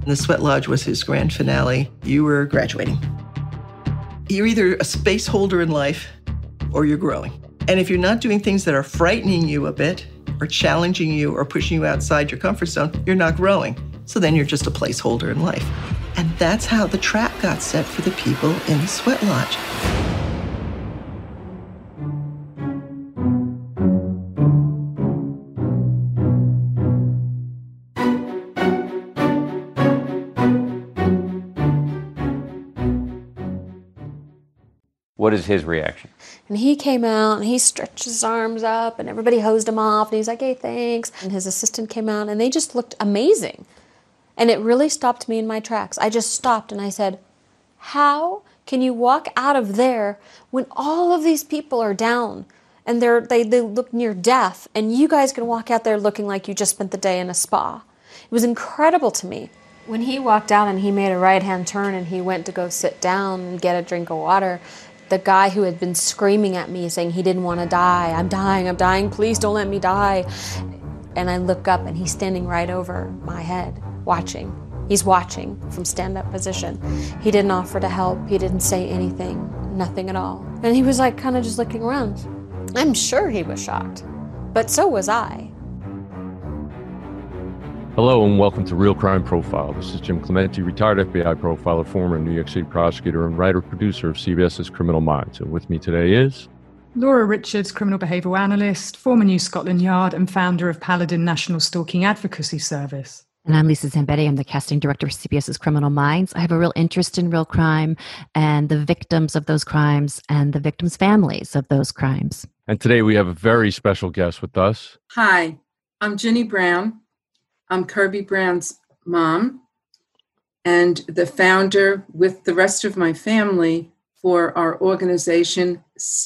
The Sweat Lodge was his grand finale. You were graduating. You're either a space holder in life or you're growing. And if you're not doing things that are frightening you a bit or challenging you or pushing you outside your comfort zone, you're not growing. So then you're just a placeholder in life. And that's how the trap got set for the people in the Sweat Lodge. What is his reaction? And he came out and he stretched his arms up and everybody hosed him off and he's like, hey, thanks. And his assistant came out and they just looked amazing. And it really stopped me in my tracks. I just stopped and I said, how can you walk out of there when all of these people are down and they look near death and you guys can walk out there looking like you just spent the day in a spa? It was incredible to me. When he walked out and he made a right-hand turn and he went to go sit down and get a drink of water, the guy who had been screaming at me saying he didn't want to die, I'm dying, please don't let me die. And I look up and he's standing right over my head, watching. He's watching from stand-up position. He didn't offer to help. He didn't say anything, nothing at all. And he was like kind of just looking around. I'm sure he was shocked, but so was I. Hello and welcome to Real Crime Profile. This is Jim Clemente, retired FBI profiler, former New York City prosecutor, and writer-producer of CBS's Criminal Minds. And with me today is... Laura Richards, criminal behavioural analyst, former New Scotland Yard and founder of Paladin National Stalking Advocacy Service. And I'm Lisa Zambetti. I'm the casting director of CBS's Criminal Minds. I have a real interest in real crime and the victims of those crimes and the victims' families of those crimes. And today we have a very special guest with us. Hi, I'm Ginny Brown. I'm Kirby Brown's mom and the founder with the rest of my family for our organization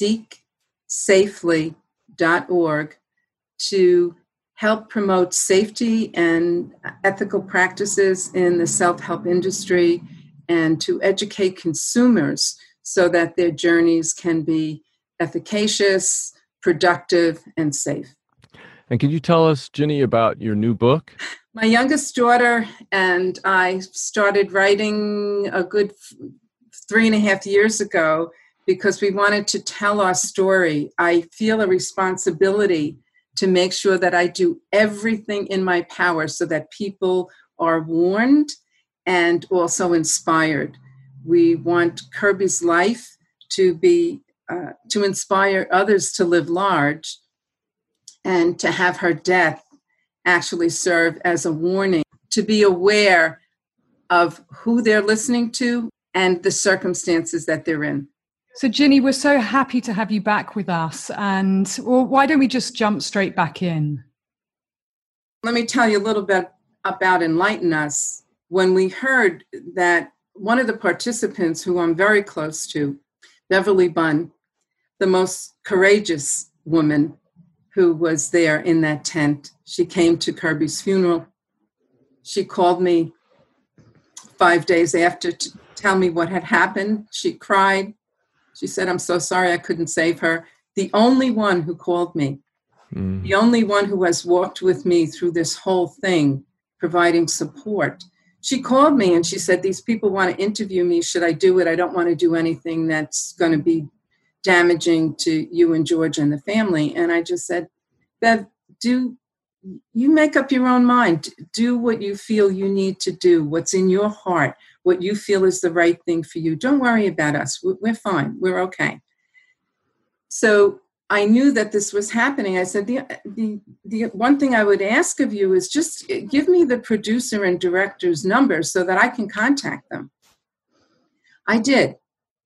SeekSafely.org to help promote safety and ethical practices in the self-help industry and to educate consumers so that their journeys can be efficacious, productive, and safe. And can you tell us, Ginny, about your new book? My youngest daughter and I started writing a good 3.5 years ago because we wanted to tell our story. I feel a responsibility to make sure that I do everything in my power so that people are warned and also inspired. We want Kirby's life to be to inspire others to live large, and to have her death actually serve as a warning, to be aware of who they're listening to and the circumstances that they're in. So, Ginny, we're so happy to have you back with us. And why don't we just jump straight back in? Let me tell you a little bit about Enlighten Us. When we heard that one of the participants who I'm very close to, Beverly Bunn, the most courageous woman who was there in that tent. She came to Kirby's funeral. She called me 5 days after to tell me what had happened. She cried. She said, I'm so sorry I couldn't save her. The only one who called me, the only one who has walked with me through this whole thing, providing support. She called me and she said, these people want to interview me. Should I do it? I don't want to do anything that's going to be damaging to you and George and the family. And I just said, Bev, you make up your own mind. Do what you feel you need to do, what's in your heart, what you feel is the right thing for you. Don't worry about us. We're fine. We're okay. So I knew that this was happening. I said, the one thing I would ask of you is just give me the producer and director's numbers so that I can contact them. I did.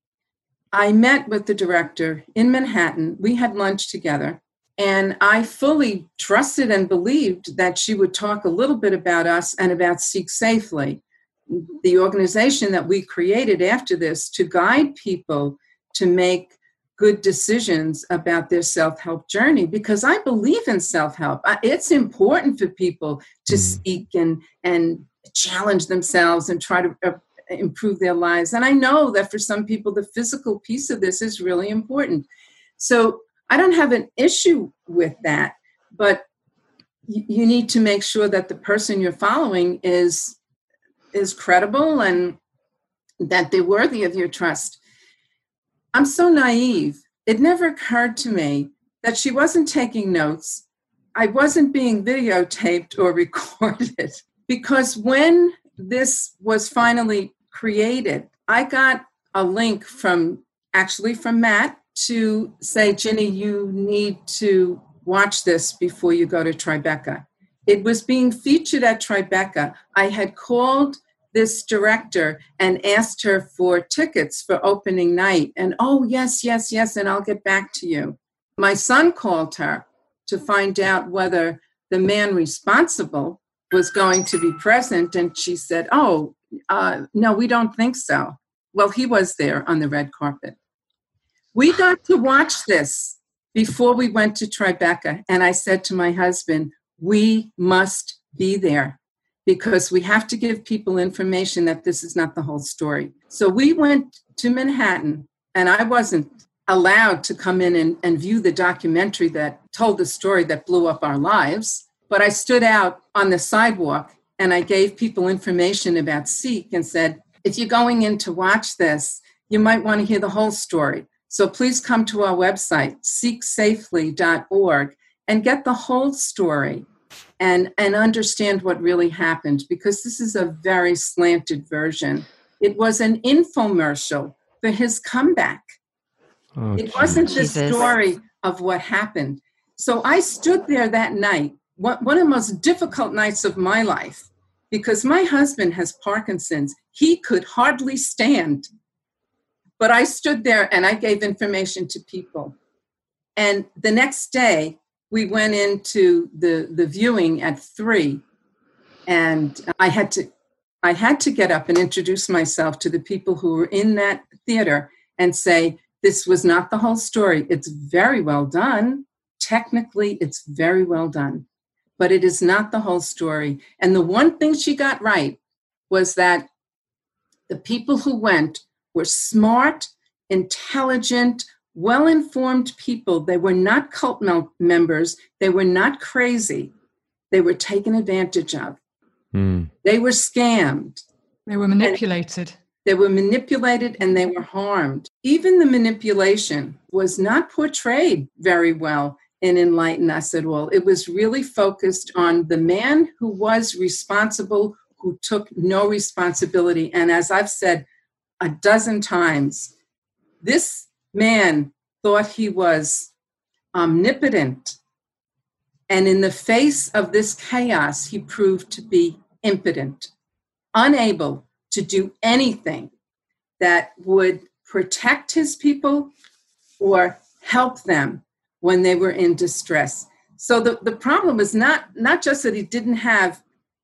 I met with the director in Manhattan. We had lunch together, and I fully trusted and believed that she would talk a little bit about us and about Seek Safely, the organization that we created after this to guide people to make good decisions about their self-help journey, because I believe in self-help. It's important for people to seek and challenge themselves and try to improve their lives. And I know that for some people, the physical piece of this is really important. So I don't have an issue with that, but you need to make sure that the person you're following is is credible and that they're worthy of your trust. I'm so naive. It never occurred to me that she wasn't taking notes. I wasn't being videotaped or recorded, because when this was finally created, I got a link from Matt to say, Ginny, you need to watch this before you go to Tribeca. It was being featured at Tribeca. I had called this director and asked her for tickets for opening night. And, oh, yes, and I'll get back to you. My son called her to find out whether the man responsible was going to be present. And she said, no, we don't think so. Well, he was there on the red carpet. We got to watch this before we went to Tribeca. And I said to my husband, we must be there because we have to give people information that this is not the whole story. So we went to Manhattan, and I wasn't allowed to come in and view the documentary that told the story that blew up our lives. But I stood out on the sidewalk and I gave people information about Seek and said, if you're going in to watch this, you might want to hear the whole story. So please come to our website, seeksafely.org, and get the whole story and understand what really happened, because this is a very slanted version. It was an infomercial for his comeback. Oh, it wasn't the Jesus. story of what happened. So I stood there that night, one of the most difficult nights of my life, because my husband has Parkinson's. He could hardly stand. But I stood there and I gave information to people. And the next day, we went into the viewing at 3, and I had to get up and introduce myself to the people who were in that theater and say, this was not the whole story. It's very well done. Technically, it's very well done, but it is not the whole story. And the one thing she got right was that the people who went were smart, intelligent, well-informed people. They were not cult members. They were not crazy. They were taken advantage of. They were scammed. They were manipulated. They were manipulated and they were harmed. Even the manipulation was not portrayed very well in Enlighten Us at all. It was really focused on the man who was responsible, who took no responsibility. And as I've said a dozen times, this man thought he was omnipotent. And in the face of this chaos, he proved to be impotent, unable to do anything that would protect his people or help them when they were in distress. So the problem is not just that he didn't have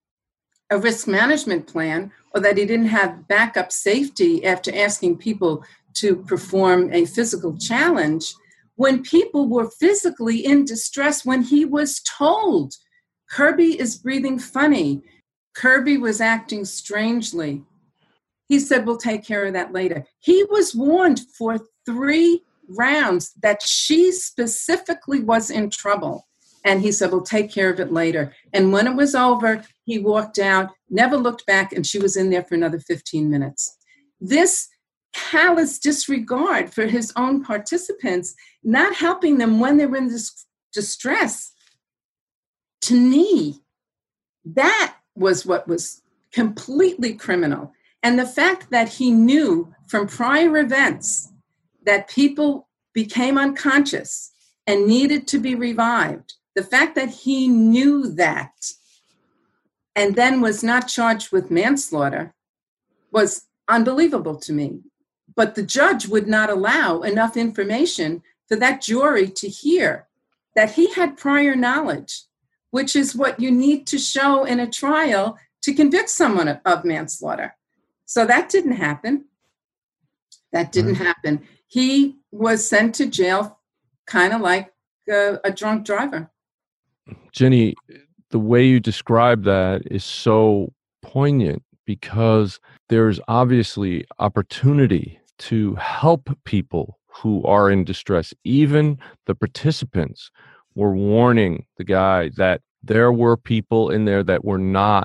a risk management plan or that he didn't have backup safety after asking people to perform a physical challenge. When people were physically in distress, when he was told, Kirby is breathing funny, Kirby was acting strangely, he said, we'll take care of that later. He was warned for 3 rounds that she specifically was in trouble. And he said, we'll take care of it later. And when it was over, he walked out, never looked back, and she was in there for another 15 minutes. This callous disregard for his own participants, not helping them when they were in this distress, to me, that was what was completely criminal. And the fact that he knew from prior events that people became unconscious and needed to be revived, the fact that he knew that and then was not charged with manslaughter was unbelievable to me. But the judge would not allow enough information for that jury to hear that he had prior knowledge, which is what you need to show in a trial to convict someone of manslaughter. So that didn't happen. That didn't happen. He was sent to jail kind of like a drunk driver. Ginny, the way you describe that is so poignant because there's obviously opportunity to help people who are in distress. Even the participants were warning the guy that there were people in there that were not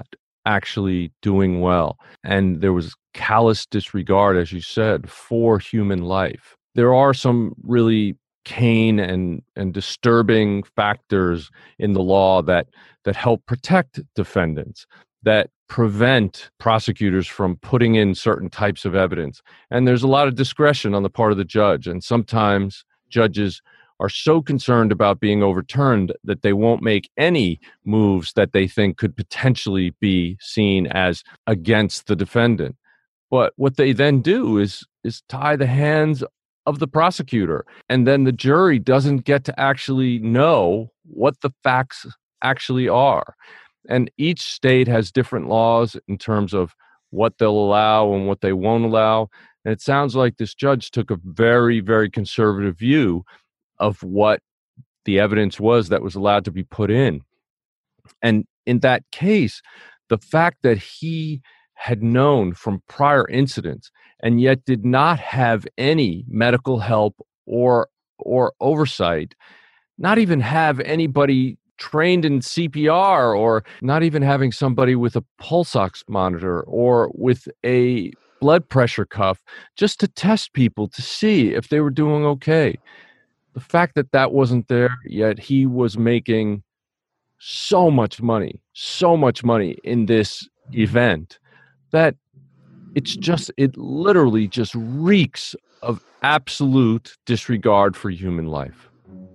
actually doing well. And there was callous disregard, as you said, for human life. There are some really keen and disturbing factors in the law that help protect defendants, that prevent prosecutors from putting in certain types of evidence. And there's a lot of discretion on the part of the judge. And sometimes judges are so concerned about being overturned that they won't make any moves that they think could potentially be seen as against the defendant. But what they then do is tie the hands of the prosecutor, and then the jury doesn't get to actually know what the facts actually are. And each state has different laws in terms of what they'll allow and what they won't allow. And it sounds like this judge took a very, very conservative view of what the evidence was that was allowed to be put in. And in that case, the fact that he had known from prior incidents and yet did not have any medical help or oversight, not even have anybody trained in CPR, or not even having somebody with a pulse ox monitor or with a blood pressure cuff just to test people to see if they were doing okay. The fact that that wasn't there, yet he was making so much money in this event, that it literally just reeks of absolute disregard for human life.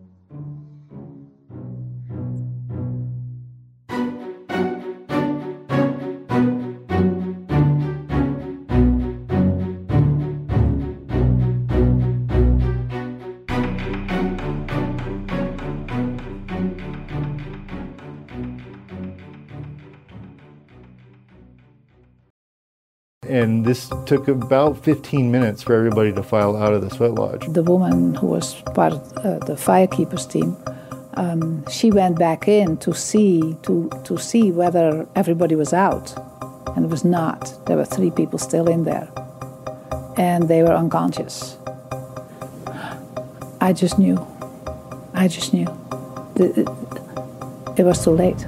And this took about 15 minutes for everybody to file out of the sweat lodge. The woman who was part of the firekeepers team, she went back in to see whether everybody was out, and it was not. There were 3 people still in there, and they were unconscious. I just knew. It was too late.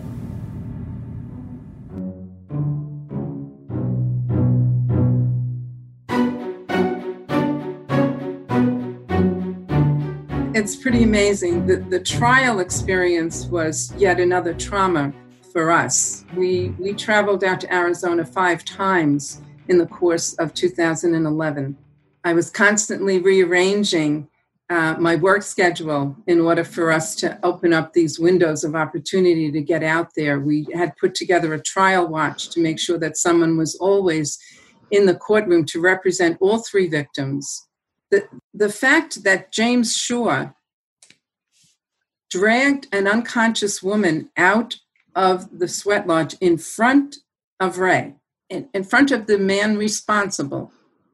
It's pretty amazing. The trial experience was yet another trauma for us. We traveled out to Arizona 5 times in the course of 2011. I was constantly rearranging my work schedule in order for us to open up these windows of opportunity to get out there. We had put together a trial watch to make sure that someone was always in the courtroom to represent all 3 victims. The fact that James Shaw dragged an unconscious woman out of the sweat lodge in front of Ray, in front of the man responsible,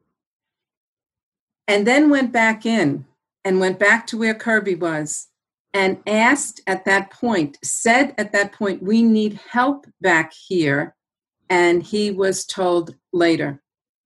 and then went back in and went back to where Kirby was and said at that point, we need help back here, and he was told later.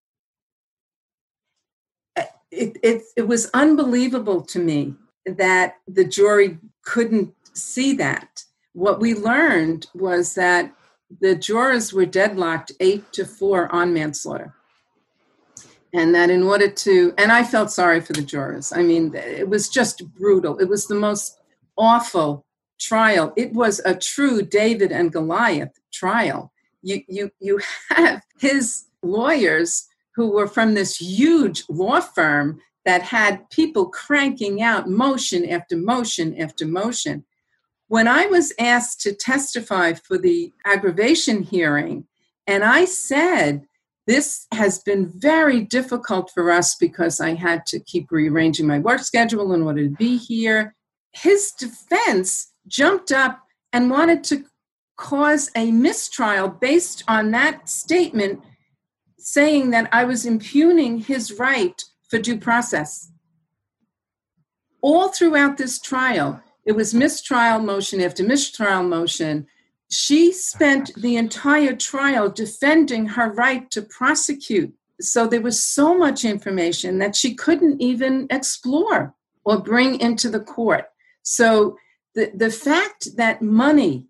It was unbelievable to me that the jury couldn't see that. What we learned was that the jurors were deadlocked 8-4 on manslaughter. And that in order to, and I felt sorry for the jurors. I mean, it was just brutal. It was the most awful trial. It was a true David and Goliath trial. You have his lawyers who were from this huge law firm that had people cranking out motion after motion after motion. When I was asked to testify for the aggravation hearing, and I said, this has been very difficult for us because I had to keep rearranging my work schedule in order to be here, his defense jumped up and wanted to cause a mistrial based on that statement, saying that I was impugning his right for due process. All throughout this trial, it was mistrial motion after mistrial motion. She spent the entire trial defending her right to prosecute. So there was so much information that she couldn't even explore or bring into the court. So the fact that money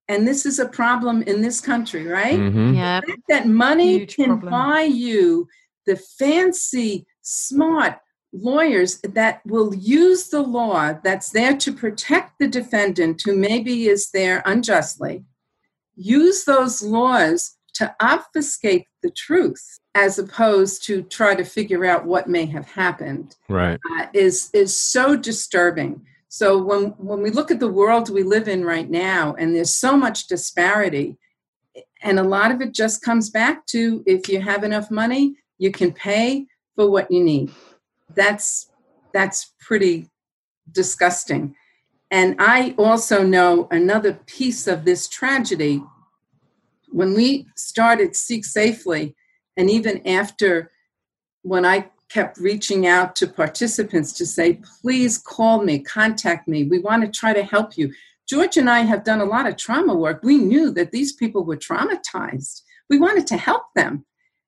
And this is a problem in this country, right? Mhm. Yeah. That money Huge can problem. buy you the fancy, smart lawyers that will use the law that's there to protect the defendant who maybe is there unjustly, use those laws to obfuscate the truth as opposed to try to figure out what may have happened, Right. is so disturbing. So when we look at the world we live in right now, and there's so much disparity, and a lot of it just comes back to, if you have enough money, you can pay for what you need. That's pretty disgusting. And I also know another piece of this tragedy. When we started Seek Safely, and even after, when I kept reaching out to participants to say, please call me, contact me, we want to try to help you. George and I have done a lot of trauma work. We knew that these people were traumatized. We wanted to help them.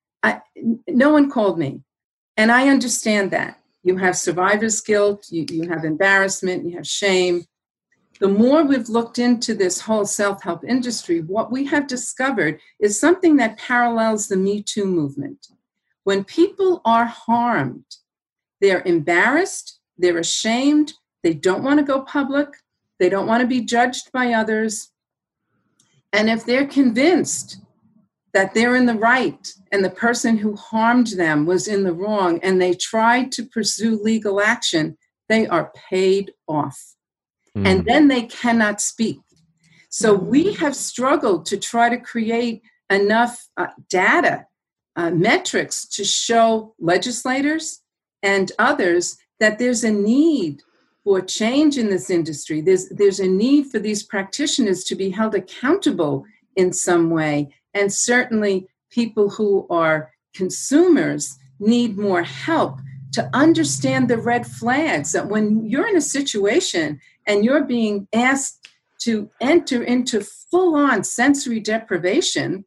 No one called me. And I understand that. You have survivor's guilt, you have embarrassment, you have shame. The more we've looked into this whole self-help industry, what we have discovered is something that parallels the Me Too movement. When people are harmed, they're embarrassed, they're ashamed, they don't want to go public, they don't want to be judged by others. And if they're convinced that they're in the right and the person who harmed them was in the wrong, and they tried to pursue legal action, they are paid off. And then they cannot speak. So we have struggled to try to create enough data, metrics to show legislators and others that there's a need for change in this industry. There's a need for these practitioners to be held accountable in some way. And certainly people who are consumers need more help to understand the red flags, that when you're in a situation and you're being asked to enter into full-on sensory deprivation,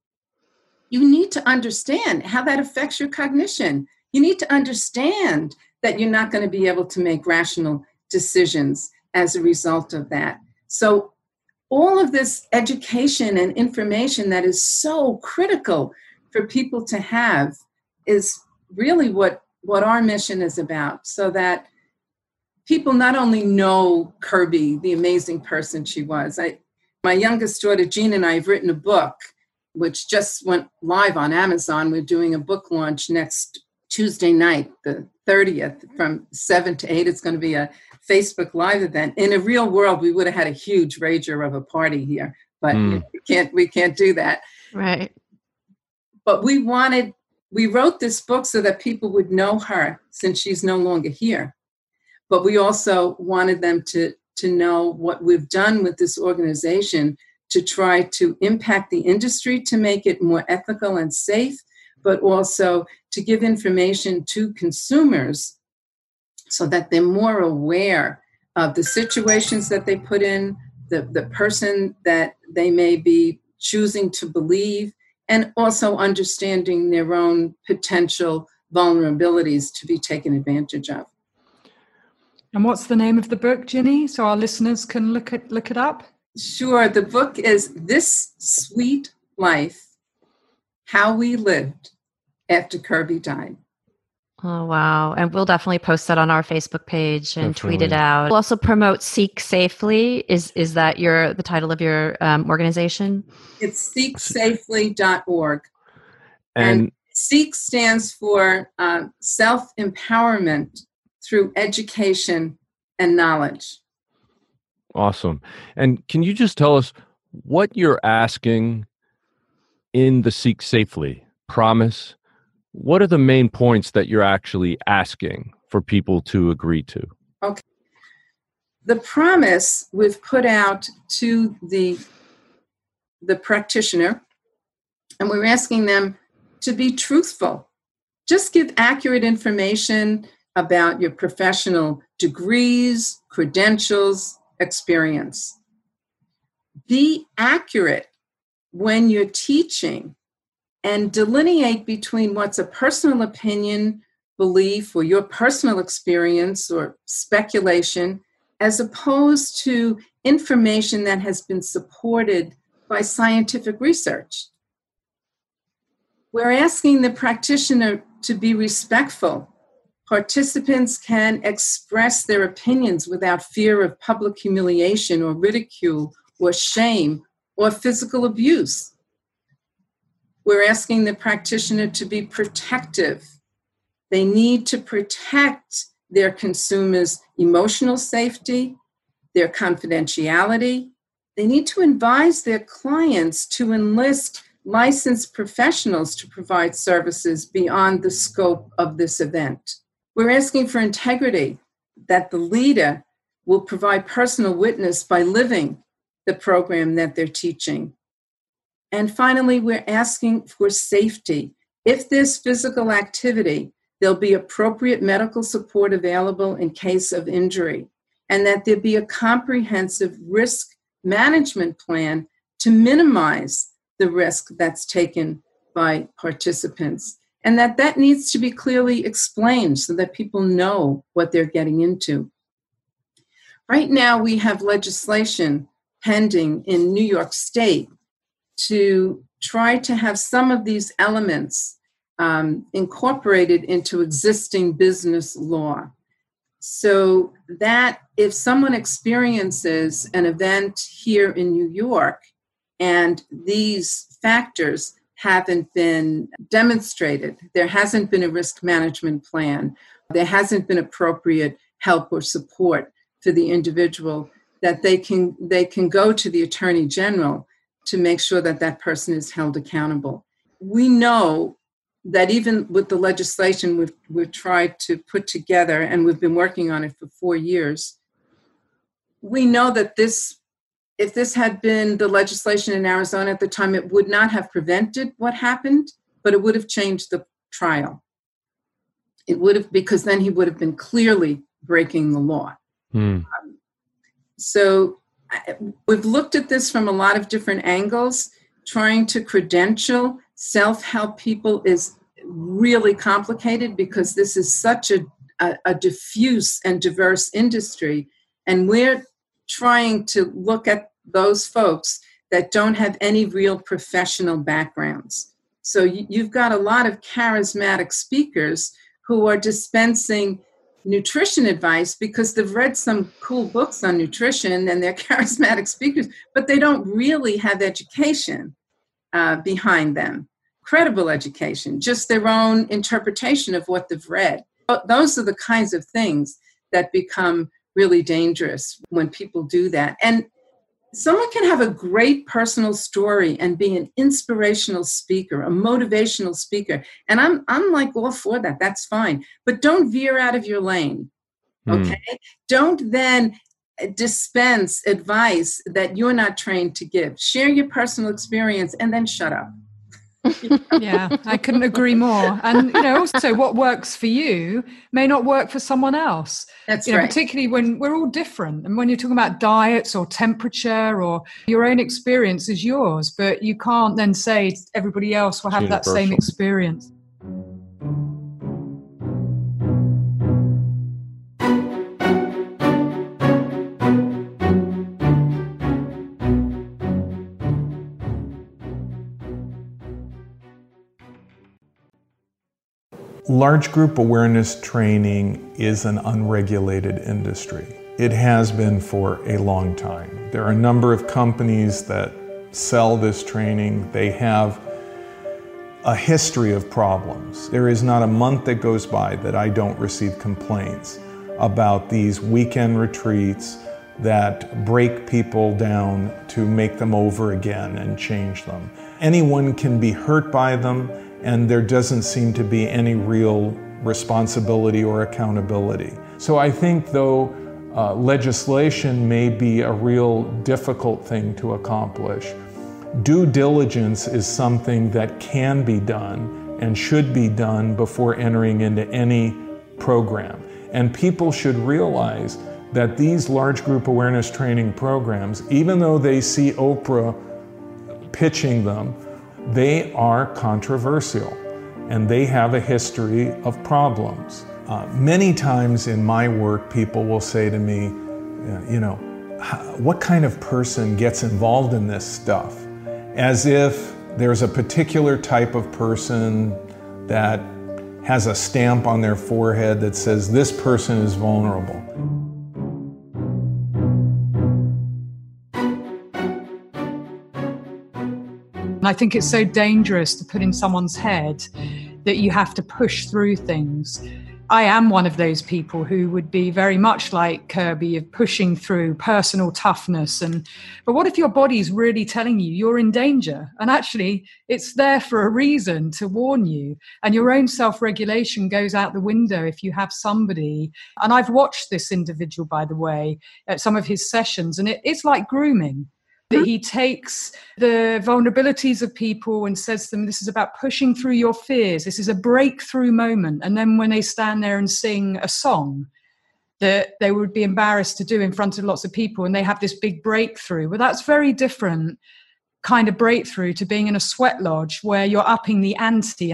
you need to understand how that affects your cognition. You need to understand that you're not going to be able to make rational decisions as a result of that. So all of this education and information that is so critical for people to have is really what our mission is about, so that people not only know Kirby, the amazing person she was. My youngest daughter, Jean, and I have written a book, which just went live on Amazon. We're doing a book launch next Tuesday night, the 30th, from 7 to 8. It's going to be a Facebook Live event. In a real world, we would have had a huge rager of a party here, but we can't do that. Right. But we wrote this book so that people would know her, since she's no longer here. But we also wanted them to know what we've done with this organization to try to impact the industry, to make it more ethical and safe, but also to give information to consumers so that they're more aware of the situations that they put in, the person that they may be choosing to believe, and also understanding their own potential vulnerabilities to be taken advantage of. And what's the name of the book, Ginny, so our listeners can look it up? Sure. The book is This Sweet Life, How We Lived After Kirby Died. Oh, wow. And we'll definitely post that on our Facebook page and tweet it out. We'll also promote Seek Safely. Is that the title of your organization? It's seeksafely.org. And Seek stands for self-empowerment through education and knowledge. awesome. And can you just tell us what you're asking in the Seek Safely promise? What are the main points that you're actually asking for people to agree to? Okay. The promise we've put out to the practitioner, and we're asking them to be truthful. Just give accurate information about your professional degrees, credentials, experience. Be accurate when you're teaching, and delineate between what's a personal opinion, belief, or your personal experience or speculation, as opposed to information that has been supported by scientific research. We're asking the practitioner to be respectful. Participants can express their opinions without fear of public humiliation or ridicule or shame or physical abuse. We're asking the practitioner to be protective. They need to protect their consumers' emotional safety, their confidentiality. They need to advise their clients to enlist licensed professionals to provide services beyond the scope of this event. We're asking for integrity, that the leader will provide personal witness by living the program that they're teaching. And finally, we're asking for safety. If there's physical activity, there'll be appropriate medical support available in case of injury, and that there be a comprehensive risk management plan to minimize the risk that's taken by participants, and that needs to be clearly explained so that people know what they're getting into. Right now, we have legislation pending in New York State to try to have some of these elements incorporated into existing business law, so that if someone experiences an event here in New York and these factors haven't been demonstrated, there hasn't been a risk management plan, there hasn't been appropriate help or support for the individual, that they can go to the Attorney General to make sure that that person is held accountable. We know that even with the legislation we've tried to put together, and we've been working on it for 4 years, we know that if this had been the legislation in Arizona at the time, it would not have prevented what happened, but it would have changed the trial. It would have, because then he would have been clearly breaking the law. So we've looked at this from a lot of different angles. Trying to credential self-help people is really complicated because this is such a diffuse and diverse industry. And we're trying to look at those folks that don't have any real professional backgrounds. So you've got a lot of charismatic speakers who are dispensing nutrition advice because they've read some cool books on nutrition and they're charismatic speakers, but they don't really have education behind them, credible education, just their own interpretation of what they've read. Those are the kinds of things that become really dangerous when people do that. And someone can have a great personal story and be an inspirational speaker, a motivational speaker. And I'm like all for that. That's fine. But don't veer out of your lane. Okay? Don't then dispense advice that you're not trained to give. Share your personal experience and then shut up. Yeah, I couldn't agree more. And also what works for you may not work for someone else. That's right. Particularly when we're all different. And when you're talking about diets or temperature, or your own experience is yours, but you can't then say everybody else will have that same experience. Large group awareness training is an unregulated industry. It has been for a long time. There are a number of companies that sell this training. They have a history of problems. There is not a month that goes by that I don't receive complaints about these weekend retreats that break people down to make them over again and change them. Anyone can be hurt by them, and there doesn't seem to be any real responsibility or accountability. So I think though legislation may be a real difficult thing to accomplish, due diligence is something that can be done and should be done before entering into any program. And people should realize that these large group awareness training programs, even though they see Oprah pitching them, they are controversial and they have a history of problems. Many times in my work, people will say to me, what kind of person gets involved in this stuff? As if there's a particular type of person that has a stamp on their forehead that says this person is vulnerable. And I think it's so dangerous to put in someone's head that you have to push through things. I am one of those people who would be very much like Kirby, of pushing through personal toughness. But what if your body's really telling you you're in danger? And actually, it's there for a reason, to warn you. And your own self-regulation goes out the window if you have somebody. And I've watched this individual, by the way, at some of his sessions, and it's like grooming. That he takes the vulnerabilities of people and says to them, this is about pushing through your fears. This is a breakthrough moment. And then when they stand there and sing a song that they would be embarrassed to do in front of lots of people, and they have this big breakthrough. Well, that's very different kind of breakthrough to being in a sweat lodge where you're upping the ante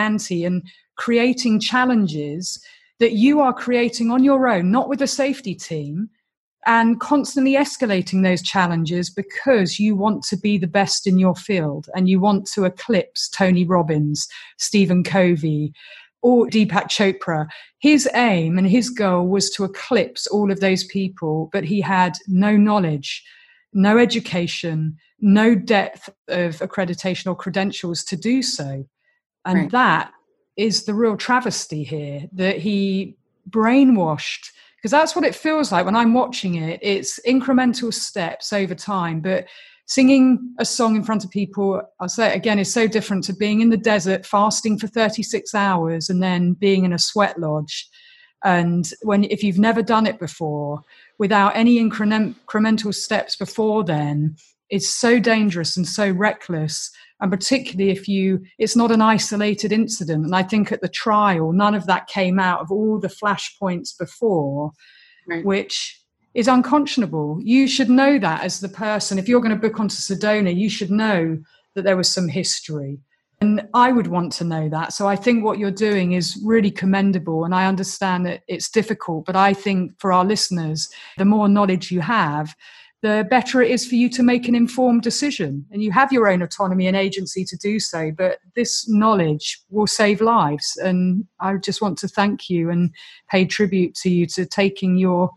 and creating challenges that you are creating on your own, not with a safety team, and constantly escalating those challenges because you want to be the best in your field and you want to eclipse Tony Robbins, Stephen Covey, or Deepak Chopra. His aim and his goal was to eclipse all of those people, but he had no knowledge, no education, no depth of accreditation or credentials to do so. And right. That is the real travesty here, that he brainwashed. Because that's what it feels like when I'm watching it. It's incremental steps over time. But singing a song in front of people, I'll say it again, is so different to being in the desert, fasting for 36 hours, and then being in a sweat lodge. And if you've never done it before, without any incremental steps before then, it's so dangerous and so reckless. And particularly if it's not an isolated incident. And I think at the trial, none of that came out of all the flashpoints before, right. Which is unconscionable. You should know that as the person. If you're going to book onto Sedona, you should know that there was some history. And I would want to know that. So I think what you're doing is really commendable. And I understand that it's difficult. But I think for our listeners, the more knowledge you have, the better it is for you to make an informed decision. And you have your own autonomy and agency to do so, but this knowledge will save lives. And I just want to thank you and pay tribute to you to taking your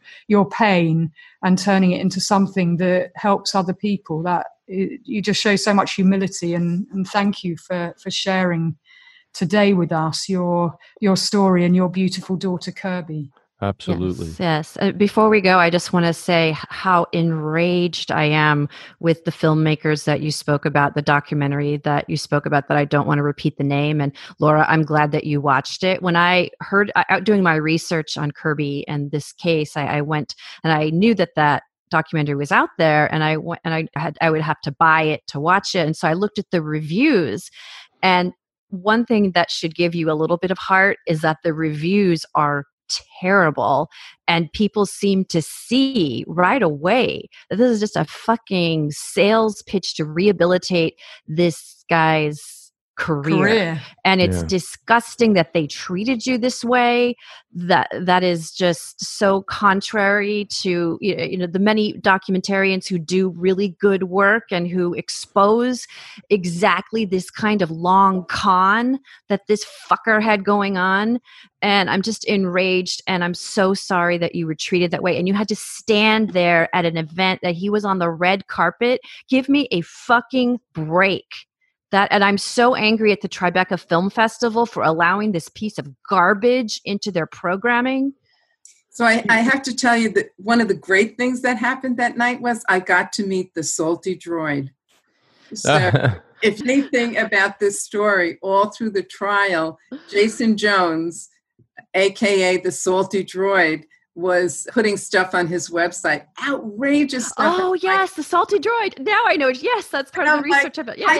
pain and turning it into something that helps other people. You just show so much humility, and thank you for sharing today with us your story and your beautiful daughter, Kirby. Absolutely. Yes. Before we go, I just want to say how enraged I am with the filmmakers that you spoke about, the documentary that you spoke about, that I don't want to repeat the name. And Laura, I'm glad that you watched it. When I heard, doing my research on Kirby and this case, I went and I knew that documentary was out there, and I went and I would have to buy it to watch it. And so I looked at the reviews, and one thing that should give you a little bit of heart is that the reviews are terrible, and people seem to see right away that this is just a fucking sales pitch to rehabilitate this guy's career. And it's disgusting that they treated you this way. That is just so contrary to the many documentarians who do really good work and who expose exactly this kind of long con that this fucker had going on. And I'm just enraged, and I'm so sorry that you were treated that way. And you had to stand there at an event that he was on the red carpet. Give me a fucking break. And I'm so angry at the Tribeca Film Festival for allowing this piece of garbage into their programming. So I have to tell you that one of the great things that happened that night was I got to meet the Salty Droid. So if anything about this story, all through the trial, Jason Jones, a.k.a. the Salty Droid, was putting stuff on his website, outrageous stuff. Oh yes, the Salty Droid. Now I know. Yes, that's part of the research of it.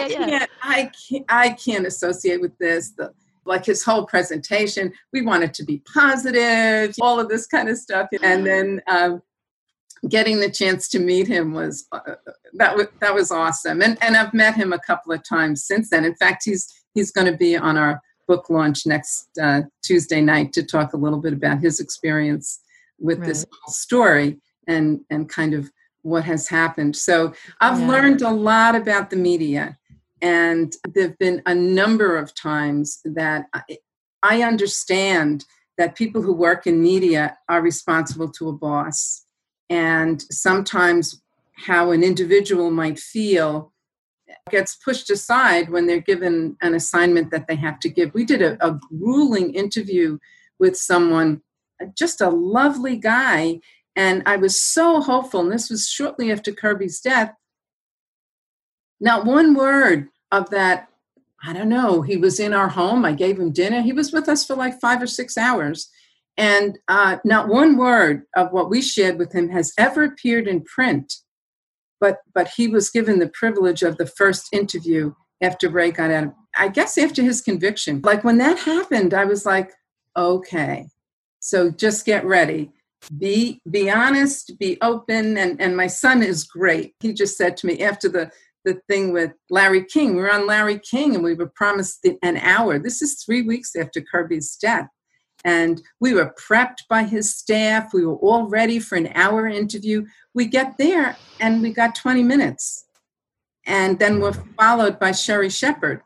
I can't associate with this. Like his whole presentation, we want it to be positive, all of this kind of stuff. And then getting the chance to meet him was that was awesome. And I've met him a couple of times since then. In fact, he's going to be on our book launch next Tuesday night to talk a little bit about his experience with this whole story. and kind of what has happened. So I've learned a lot about the media, and there've been a number of times that I understand that people who work in media are responsible to a boss, and sometimes how an individual might feel gets pushed aside when they're given an assignment that they have to give. We did a grueling interview with someone, just a lovely guy, and I was so hopeful, and this was shortly after Kirby's death. Not one word of that, I don't know, he was in our home, I gave him dinner, he was with us for like 5 or 6 hours, and not one word of what we shared with him has ever appeared in print. But he was given the privilege of the first interview after Ray got out, I guess after his conviction. Like when that happened, I was like, okay, so just get ready. Be honest, be open. And my son is great. He just said to me after the thing with Larry King, we were on Larry King and we were promised an hour. This is 3 weeks after Kirby's death. And we were prepped by his staff. We were all ready for an hour interview. We get there and we got 20 minutes. And then we're followed by Sherry Shepard,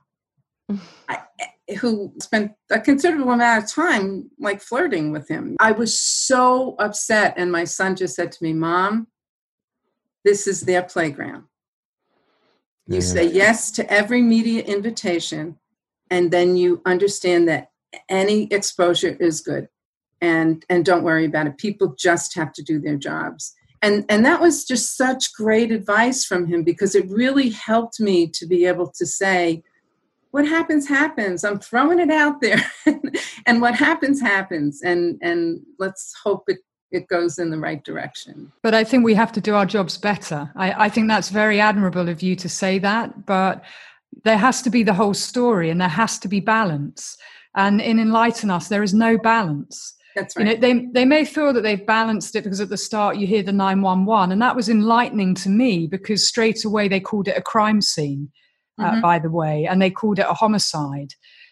who spent a considerable amount of time like flirting with him. I was so upset. And my son just said to me, Mom, this is their playground. You say yes to every media invitation, and then you understand that any exposure is good, and don't worry about it. People just have to do their jobs. And that was just such great advice from him, because it really helped me to be able to say, what happens, happens. I'm throwing it out there. And what happens, happens. And let's hope it goes in the right direction. But I think we have to do our jobs better. I think that's very admirable of you to say that, but there has to be the whole story, and there has to be balance. And in Enlighten Us, there is no balance. That's right. They may feel that they've balanced it because at the start you hear the 911, and that was enlightening to me because straight away they called it a crime scene, by the way, and they called it a homicide.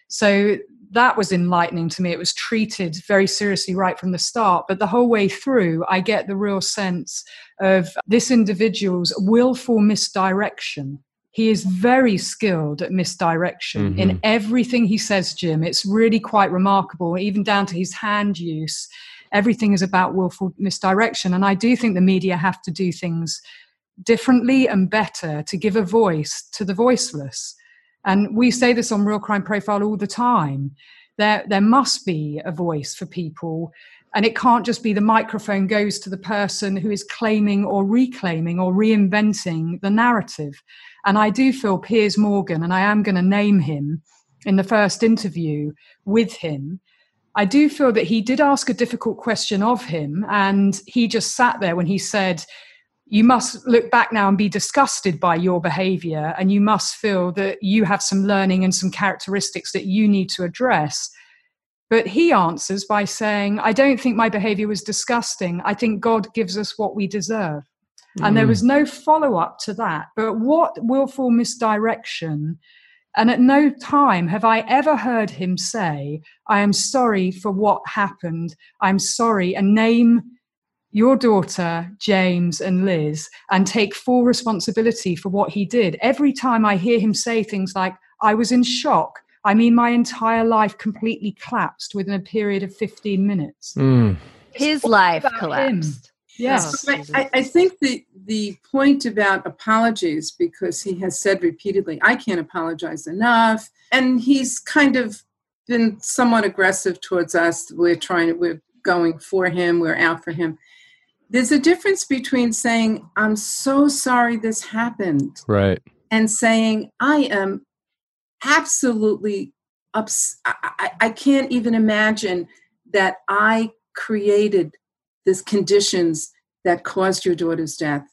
So that was enlightening to me. It was treated very seriously right from the start. But the whole way through, I get the real sense of this individual's willful misdirection. He is very skilled at misdirection in everything he says, Jim. It's really quite remarkable, even down to his hand use. Everything is about willful misdirection. And I do think the media have to do things differently and better to give a voice to the voiceless. And we say this on Real Crime Profile all the time. There must be a voice for people. And it can't just be the microphone goes to the person who is claiming or reclaiming or reinventing the narrative. And I do feel Piers Morgan, and I am going to name him in the first interview with him, I do feel that he did ask a difficult question of him, and he just sat there when he said, you must look back now and be disgusted by your behavior, and you must feel that you have some learning and some characteristics that you need to address. But he answers by saying, I don't think my behavior was disgusting. I think God gives us what we deserve. And there was no follow-up to that. But what willful misdirection? And at no time have I ever heard him say, I am sorry for what happened. I'm sorry. And name your daughter, James and Liz, and take full responsibility for what he did. Every time I hear him say things like, I was in shock. I mean, my entire life completely collapsed within a period of 15 minutes. His life collapsed. Yes. I think the point about apologies, because he has said repeatedly, I can't apologize enough. And he's kind of been somewhat aggressive towards us. We're going for him. We're out for him. There's a difference between saying, I'm so sorry this happened. Right. And saying, I am absolutely I can't even imagine that I created these conditions that caused your daughter's death.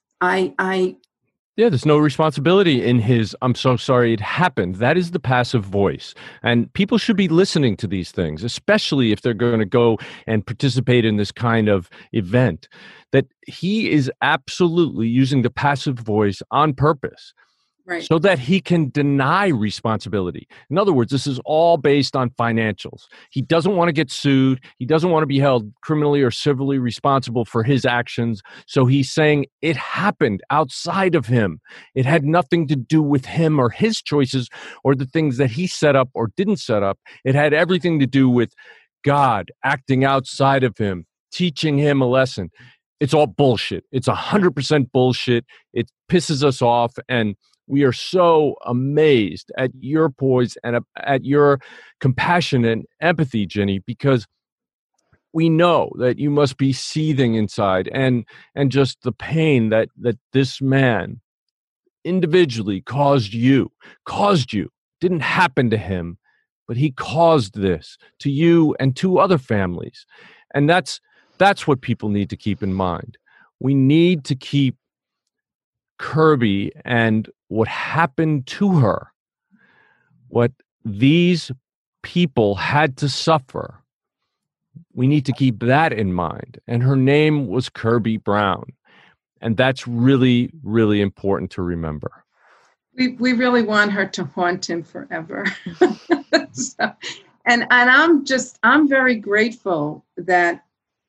There's no responsibility in his, I'm so sorry it happened. That is the passive voice. And people should be listening to these things, especially if they're going to go and participate in this kind of event, that he is absolutely using the passive voice on purpose. Right. so that he can deny responsibility. In other words, this is all based on financials. He doesn't want to get sued. He doesn't want to be held criminally or civilly responsible for his actions. So he's saying it happened outside of him. It had nothing to do with him or his choices or the things that he set up or didn't set up. It had everything to do with God acting outside of him, teaching him a lesson. It's all bullshit. It's 100% bullshit. It pisses us off. And we are so amazed at your poise and at your compassion and empathy, Jenny, because we know that you must be seething inside and just the pain that this man individually caused you, didn't happen to him, but he caused this to you and to other families. And that's what people need to keep in mind. We need to keep Kirby and what happened to her, what these people had to suffer. We need to keep that in mind. And her name was Kirby Brown. And that's really, really important to remember. We really want her to haunt him forever. So, and I'm very grateful that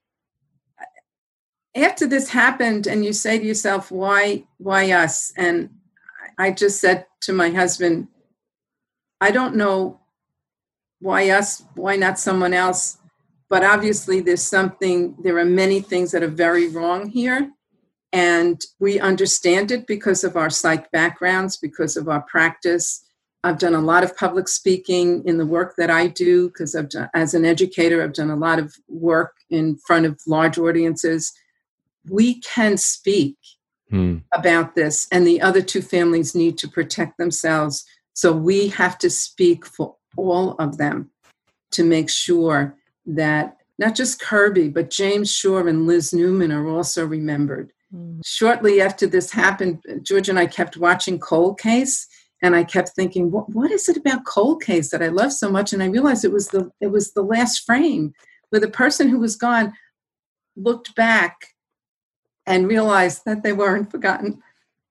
after this happened and you say to yourself, why us? And I just said to my husband, I don't know why us, why not someone else? But obviously there are many things that are very wrong here. And we understand it because of our psych backgrounds, because of our practice. I've done a lot of public speaking in the work that I do because as an educator, I've done a lot of work in front of large audiences. We can speak about this, and the other two families need to protect themselves. So we have to speak for all of them to make sure that not just Kirby, but James Shore and Liz Newman are also remembered. Shortly after this happened, George and I kept watching Cold Case, and I kept thinking, what is it about Cold Case that I love so much? And I realized it was the last frame where the person who was gone looked back and realized that they weren't forgotten.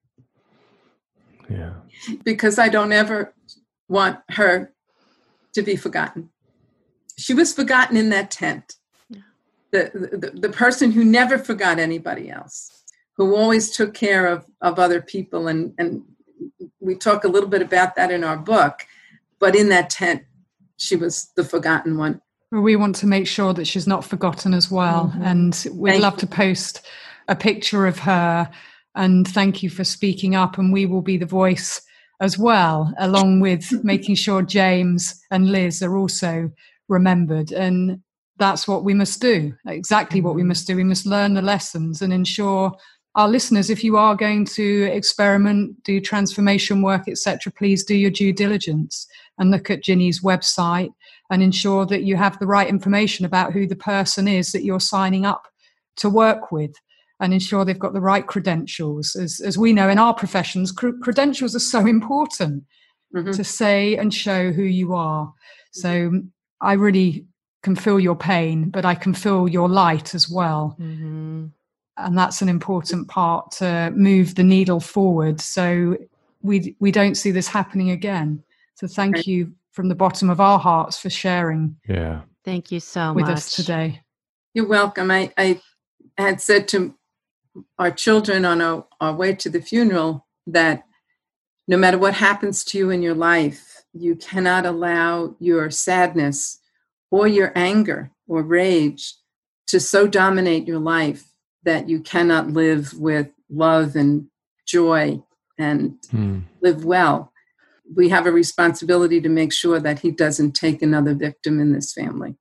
Yeah. Because I don't ever want her to be forgotten. She was forgotten in that tent. The person who never forgot anybody else, who always took care of other people. And we talk a little bit about that in our book. But in that tent, she was the forgotten one. Well, we want to make sure that she's not forgotten as well. Mm-hmm. And we'd love to post a picture of her. And thank you for speaking up. And we will be the voice as well, along with making sure James and Liz are also remembered. And that's what we must do, exactly what we must do. We must learn the lessons and ensure our listeners, if you are going to experiment, do transformation work, etc., please do your due diligence and look at Ginny's website and ensure that you have the right information about who the person is that you're signing up to work with, and ensure they've got the right credentials. As we know in our professions, credentials are so important to say and show who you are. So I really can feel your pain, but I can feel your light as well. Mm-hmm. And that's an important part to move the needle forward so we don't see this happening again. So thank you from the bottom of our hearts for sharing. Yeah. Thank you so with much. us today. You're welcome. I had said to our children on our way to the funeral that no matter what happens to you in your life, you cannot allow your sadness or your anger or rage to so dominate your life that you cannot live with love and joy and live well. We have a responsibility to make sure that he doesn't take another victim in this family.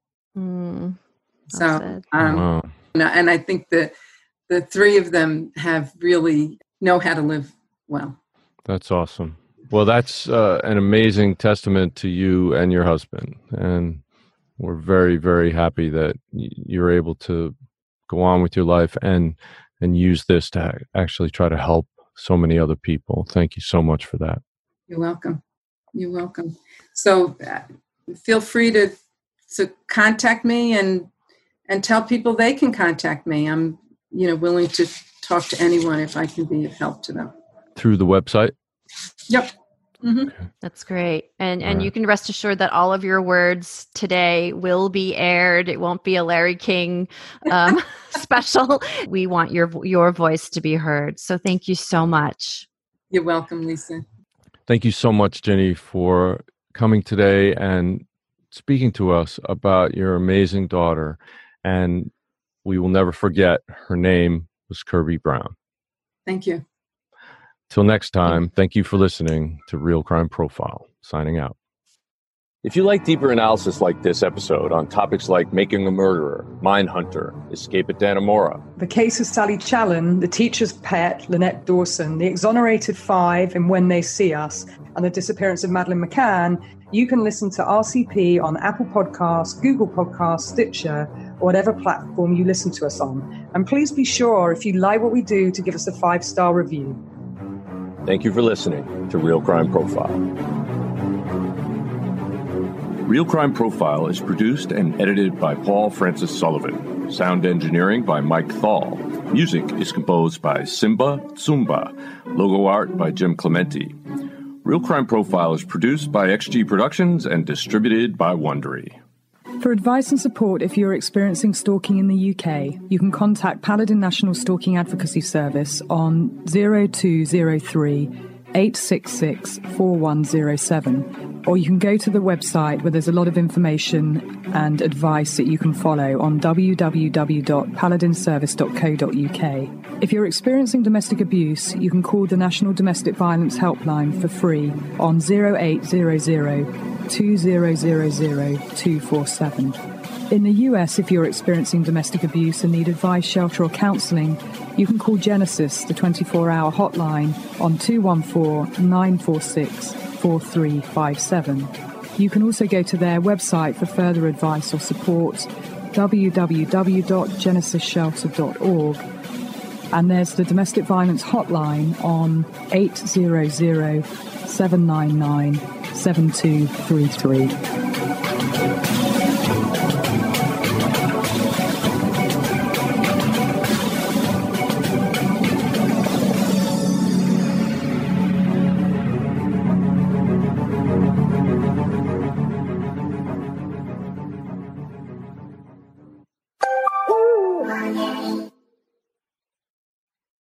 So, and I think that the three of them have really know how to live well. That's awesome. Well, that's an amazing testament to you and your husband. And we're very, very happy that you're able to go on with your life and use this to actually try to help so many other people. Thank you so much for that. You're welcome. You're welcome. So feel free to contact me and tell people they can contact me. I'm willing to talk to anyone if I can be of help to them. Through the website? Yep. Mm-hmm. That's great. And you can rest assured that all of your words today will be aired. It won't be a Larry King special. We want your voice to be heard. So thank you so much. You're welcome, Lisa. Thank you so much, Jenny, for coming today and speaking to us about your amazing daughter. And we will never forget her name was Kirby Brown. Thank you. Till next time, thank you for listening to Real Crime Profile. Signing out. If you like deeper analysis like this episode on topics like Making a Murderer, Mindhunter, Escape at Dannemora, The Case of Sally Challen, The Teacher's Pet, Lynette Dawson, The Exonerated Five and When They See Us, and The Disappearance of Madeleine McCann, you can listen to RCP on Apple Podcasts, Google Podcasts, Stitcher, or whatever platform you listen to us on. And please be sure, if you like what we do, to give us a 5-star review. thank you for listening to Real Crime Profile. Real Crime Profile is produced and edited by Paul Francis Sullivan. Sound engineering by Mike Thal. Music is composed by Simba Tsumba. Logo art by Jim Clementi. Real Crime Profile is produced by XG Productions and distributed by Wondery. For advice and support if you're experiencing stalking in the UK, you can contact Paladin National Stalking Advocacy Service on 0203 866 4107, or you can go to the website where there's a lot of information and advice that you can follow on www.paladinservice.co.uk. If you're experiencing domestic abuse, you can call the National Domestic Violence Helpline for free on 0800 2000 247. In the US, if you're experiencing domestic abuse and need advice, shelter or counselling, you can call Genesis, the 24-hour hotline, on 214-946-4357. You can also go to their website for further advice or support, www.genesisshelter.org. And there's the domestic violence hotline on 800-799-7233. Ooh.